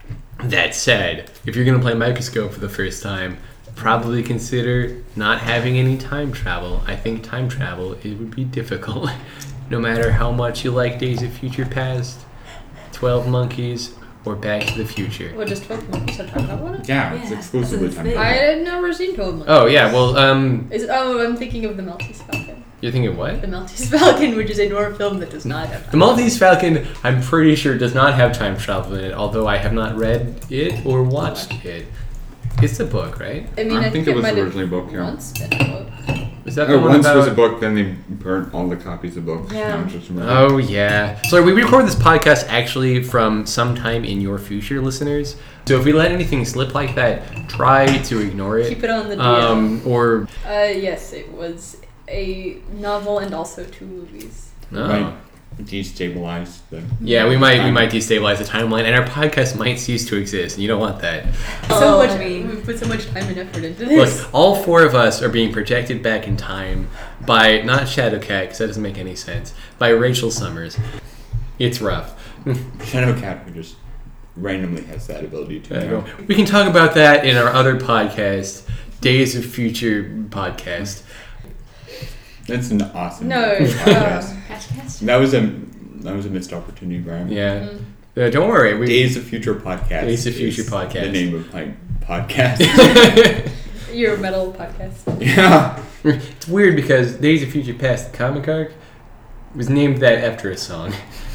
That said, if you're going to play Microscope for the first time, probably consider not having any time travel. I think time travel, it would be difficult. No matter how much you like Days of Future Past, twelve Monkeys, or Back to the Future. What, just twelve monkeys had time travel in it? Yeah, it's Yeah, exclusively that's time the travel. I had never seen twelve monkeys. Oh, yeah, well, um, Is it, oh, I'm thinking of the Maltese Falcon. you're thinking what? The Maltese Falcon, which is a noir film that does not have time The Maltese Falcon, I'm pretty sure, does not have time travel in it, although I have not read it or watched it. It's a book, right? I mean, I I, think it was might have originally a book, yeah. once been a book. Is that the Oh, one once about... was a book, then they burnt all the copies of books. Yeah. Now it's just a movie. Oh, yeah. So we record this podcast actually from sometime in your future, listeners. So if we let anything slip like that, try to ignore it. Keep it on the D M. Um, or... Uh, yes, it was a novel and also two movies. No. Right. Destabilize the. Yeah, we might we might destabilize the timeline, and our podcast might cease to exist, and you don't want that. So Oh, much. I mean- We've put so much time and effort into Look, this. all four of us are being projected back in time by not Shadowcat, because that doesn't make any sense. By Rachel Summers. It's rough. Shadowcat who just randomly has that ability to. There you know. go. We can talk about that in our other podcast, Days of Future podcast. That's an awesome. No, podcast. uh, Catch, catch. That was a that was a missed opportunity, Brian. Yeah. Mm. Uh, don't worry. We, Days of Future podcast. Days of Future is podcast. The name of my podcast. Your metal podcast. yeah. It's weird because Days of Future Past, the comic arc, was named that after a song.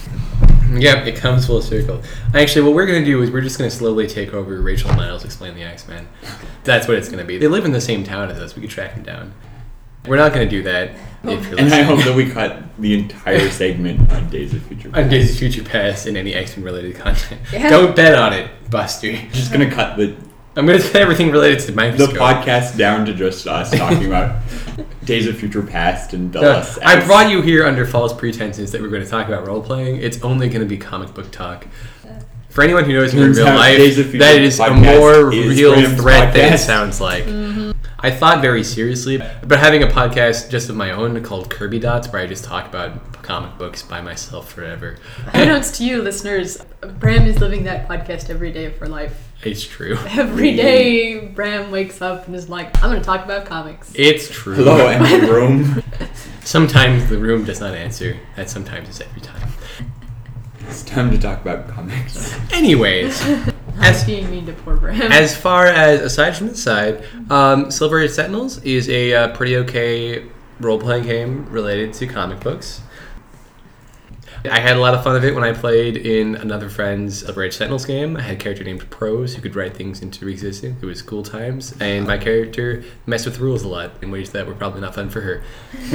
Yep, it comes full circle. Actually, what we're going to do is we're just going to slowly take over Rachel and Miles Explain the X-Men. That's what it's going to be. They live in the same town as us. We could track them down. We're not going to do that. If you're And I listening. hope that we cut the entire segment on Days of Future. On Days of Future Past and any X-Men related content. Yeah. Don't bet on it, Buster. Just gonna cut the I'm going to cut everything related to the Microscope. podcast down to just us talking about Days of Future Past and bill No, us I as- brought you here under false pretenses that we're going to talk about role playing. It's only going to be comic book talk. For anyone who knows me in Turns real out life, Days of Future that is a Podcast more is real Graham's threat than it podcast. sounds like. I thought very seriously about having a podcast just of my own called Kirby Dots, where I just talk about comic books by myself forever. Unbeknownst to you, listeners, Bram is living that podcast every day of her life. It's true. Every day, Bram wakes up and is like, I'm going to talk about comics. It's true. Hello, empty room. Sometimes the room does not answer. That sometimes is every time. It's time to talk about comics. Anyways, I'm as being mean to poor Bram. as far as aside from this side, um, Silver Age Sentinels is a uh, pretty okay role-playing game related to comic books. I had a lot of fun of it when I played in another friend's Silver Age Sentinels game. I had a character named Prose who could write things into existence. It was cool times, and my character messed with rules a lot in ways that were probably not fun for her.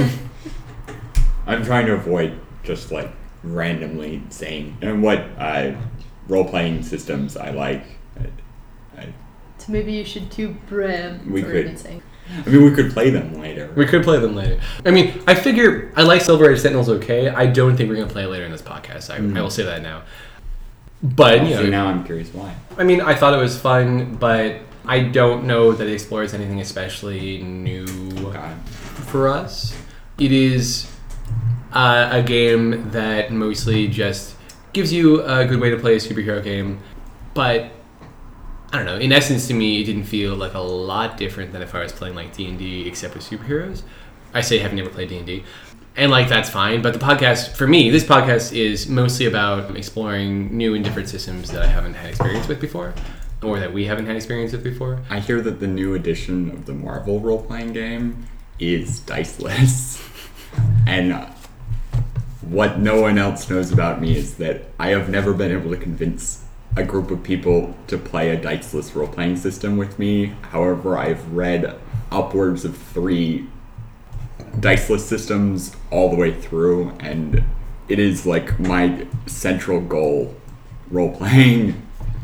I'm trying to avoid just like randomly saying and what uh, role-playing systems I like. I, I, So maybe you should do Bram. We for could. goodness sake. I mean, we could play them later. We could play them later. I mean, I figure I like Silver Age Sentinels okay. I don't think we're going to play it later in this podcast. I, Mm. I will say that now. But, you So know, now I'm curious why. I mean, I thought it was fun, but I don't know that it explores anything especially new God. for us. It is uh, a game that mostly just gives you a good way to play a superhero game, but I don't know. In essence, to me, it didn't feel like a lot different than if I was playing like D and D, except with superheroes. I say having never played D and D, and like that's fine. But the podcast, for me, this podcast is mostly about exploring new and different systems that I haven't had experience with before, or that we haven't had experience with before. I hear that the new edition of the Marvel role-playing game is diceless. And uh, what no one else knows about me is that I have never been able to convince a group of people to play a diceless role-playing system with me. However, I've read upwards of three diceless systems all the way through, and it is like my central goal, role-playing.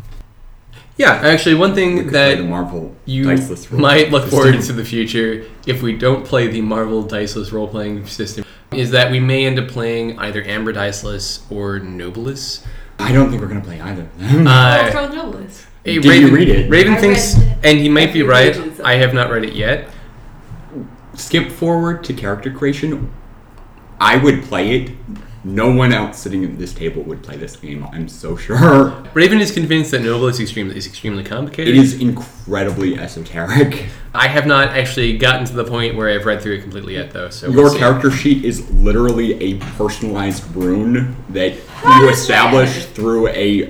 Yeah, actually, one We thing could play that the Marvel you diceless might look system. forward to the future if we don't play the Marvel Diceless role-playing system is that we may end up playing either Amber Diceless or Nobilis. I don't think we're gonna play either of them. Uh, What's wrong with Novelist? Hey, Did you read it? Raven I thinks, read and he might be every right. pages of I it. have not read it yet. Skip forward to character creation. I would play it. No one else sitting at this table would play this game. I'm so sure. Raven is convinced that Nobilis extremely is extremely complicated. It is incredibly esoteric. I have not actually gotten to the point where I've read through it completely yet, though. So Your we'll see. character sheet is literally a personalized rune that How you is establish that? through a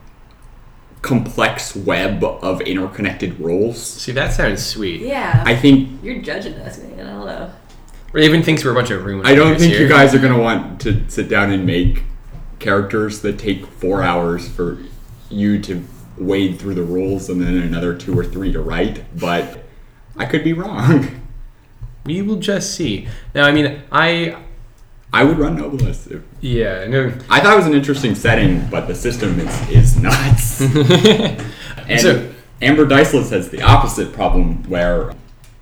complex web of interconnected rules. See, that sounds sweet. Yeah. I think You're judging us, man. I don't know. Raven thinks we're a bunch of ruined. I don't players think here. you guys are gonna want to sit down and make characters that take four hours for you to wade through the rules and then another two or three to write, but I could be wrong. We will just see. Now, I mean, I I would run Nobilis. If, yeah, no. I thought it was an interesting setting, but the system is, is nuts. And So- Amber Diceless has the opposite problem where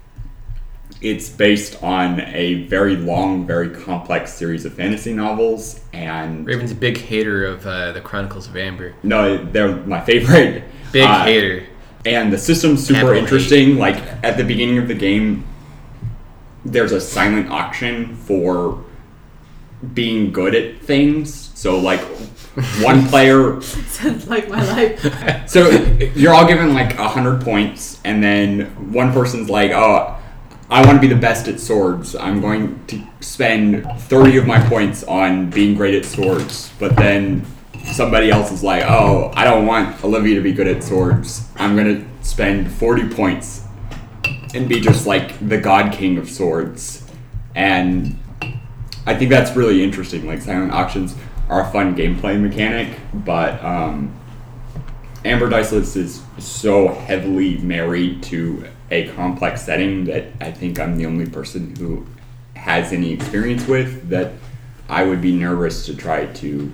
it's based on a very long, very complex series of fantasy novels, and Raven's a big hater of uh, the Chronicles of Amber. no, they're my favorite. Big Uh, hater. And the system's super Capital interesting. Like at the beginning of the game, there's a silent auction for being good at things. So like one player, Sounds like my life. so you're all given like a hundred points, and then one person's like, "Oh, I want to be the best at swords. I'm going to spend thirty of my points on being great at swords." But then somebody else is like, "Oh, I don't want Olivia to be good at swords. I'm going to spend forty points and be just like the god king of swords." And I think that's really interesting. Like silent auctions are a fun gameplay mechanic, but um, Amber Diceless is so heavily married to a complex setting that I think I'm the only person who has any experience with that I would be nervous to try to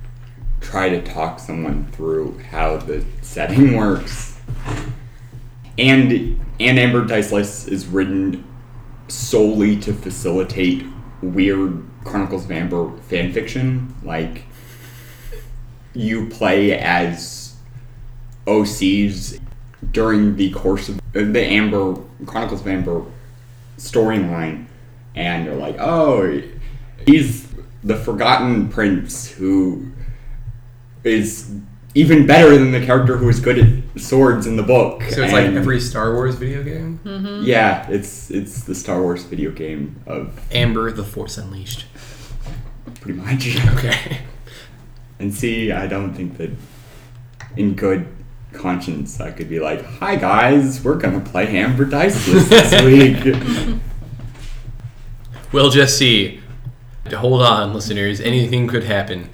try to talk someone through how the setting works. and and Amber Diceless is written solely to facilitate weird Chronicles of Amber fanfiction. Like, you play as O Cs during the course of the Amber Chronicles of Amber storyline, and you're like, oh, he's the Forgotten Prince who is even better than the character who is good at swords in the book. So it's and like every Star Wars video game? Mm-hmm. Yeah, it's it's the Star Wars video game of Amber, the Force Unleashed. pretty much. Okay. And see, I don't think that in good conscience I could be like, hi guys, we're gonna play Amber Diceless this week. We'll just see. Hold on, listeners. Anything could happen.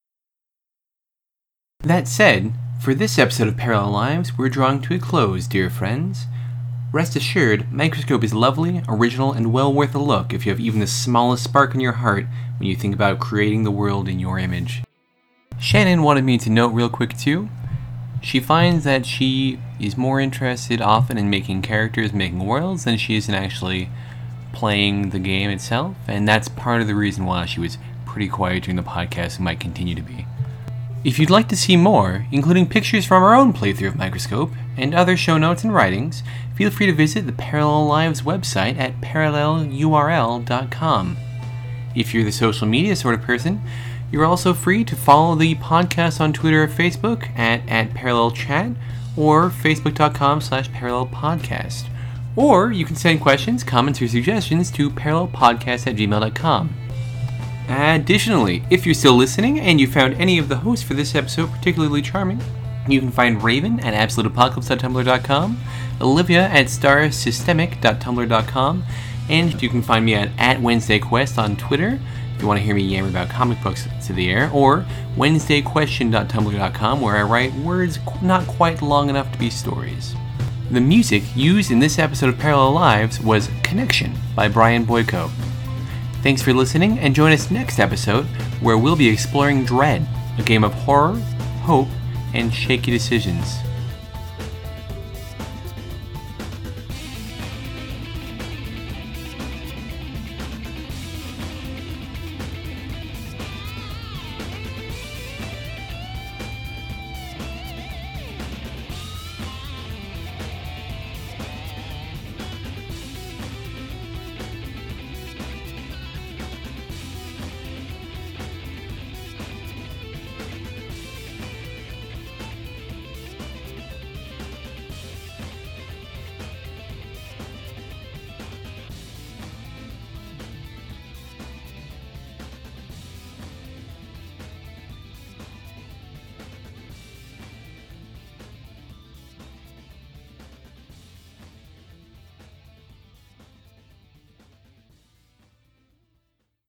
That said, for this episode of Parallel Lives, we're drawing to a close, dear friends. Rest assured, Microscope is lovely, original, and well worth a look if you have even the smallest spark in your heart when you think about creating the world in your image. Shannon wanted me to note real quick too. She finds that she is more interested often in making characters, making worlds, than she is in actually playing the game itself, and that's part of the reason why she was pretty quiet during the podcast and might continue to be. If you'd like to see more, including pictures from our own playthrough of Microscope, and other show notes and writings, feel free to visit the Parallel Lives website at parallel U R L dot com. If you're the social media sort of person, you're also free to follow the podcast on Twitter or Facebook at, at ParallelChat or facebook.com slash parallelpodcast. Or you can send questions, comments, or suggestions to parallelpodcast at gmail dot com. Additionally, if you're still listening and you found any of the hosts for this episode particularly charming, you can find Raven at absolute apocalypse dot tumblr dot com, Olivia at star systemic dot tumblr dot com, and you can find me at, at Wednesday Quest on Twitter if you want to hear me yammer about comic books to the air, or wednesday question dot tumblr dot com, where I write words not quite long enough to be stories. The music used in this episode of Parallel Lives was Connection by Brian Boyko. Thanks for listening, and join us next episode where we'll be exploring Dread, a game of horror, hope, and shaky decisions.